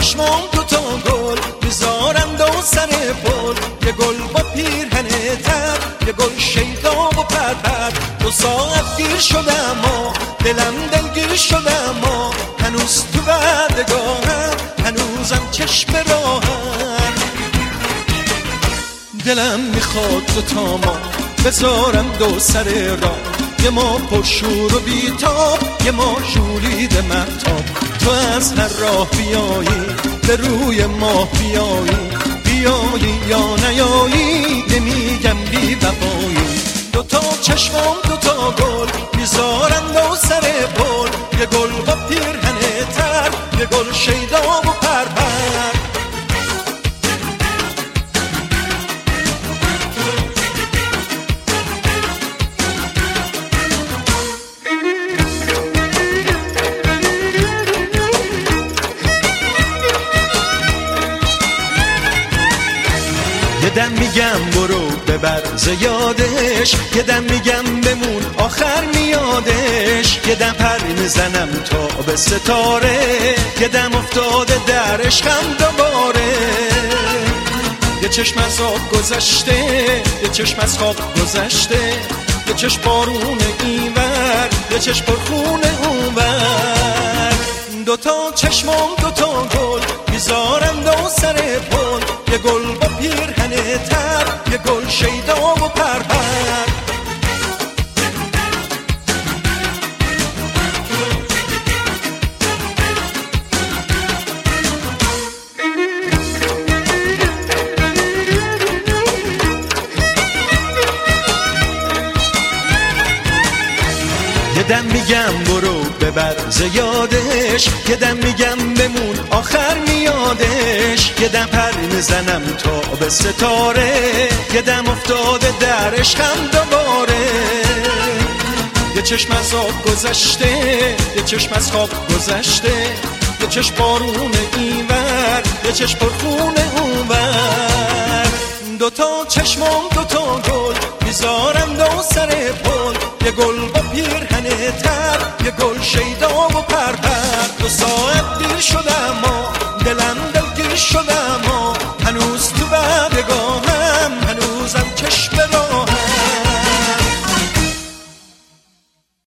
چشمام دوتا گل میذارم دو سر پل، یه گل با پیرهن تر، یه گل شیدا و پرپر. 2 ساعت گیر شدم و دلم دلگیر شدم و هنوز تو بردگاهم، هنوزم چشم راهم. دلم میخواد دوتا ما بذارم دو سر راه، یه ما پرشور و بیتاب، یه ما ژولیده مهتاب. تو از هر راه بیایی به روی ماه بیایی، بیایی یا نیایی نمیگم بی وفایی. دوتا چشمام دوتا گل میذارن دو سر پل، یه گل با پیرهن تر، یه گل شیدا و پرپر. یه دم میگم برو ببر زیادش، یه دم میگم بمون آخر میادش. یه دم پر میزنم تا به ستاره، یه دم افتاده در عشقم دوباره. یه چشم از آب گذشته، یه چشم از خواب گذشته، یه چشم بارون اینور، یه چشم پرخون اونور. دوتا چشمام دوتا گل میذارم دو سر پل، یه گل با پیرهن تر، یه گل شیدا و پرپر. یه دم میگم برو ببر زیادش، یه دم میگم بمون آخر میادش. یه دم پر میزنم تا به ستاره، یه دم افتاده در عشقم دوباره. یه چشم از آب گذشته، یه چشم از خواب گذشته، یه چشم بارون اینور، یه چشم پرخون اونور. دوتا چشمام دوتا گل میذارم دو سر پل، یه گل با پیرهن تر، یه گل شیدا و پرپر. 2 ساعت دیر شدم و دلم دلگیر شدم و هنوز تو بردگاه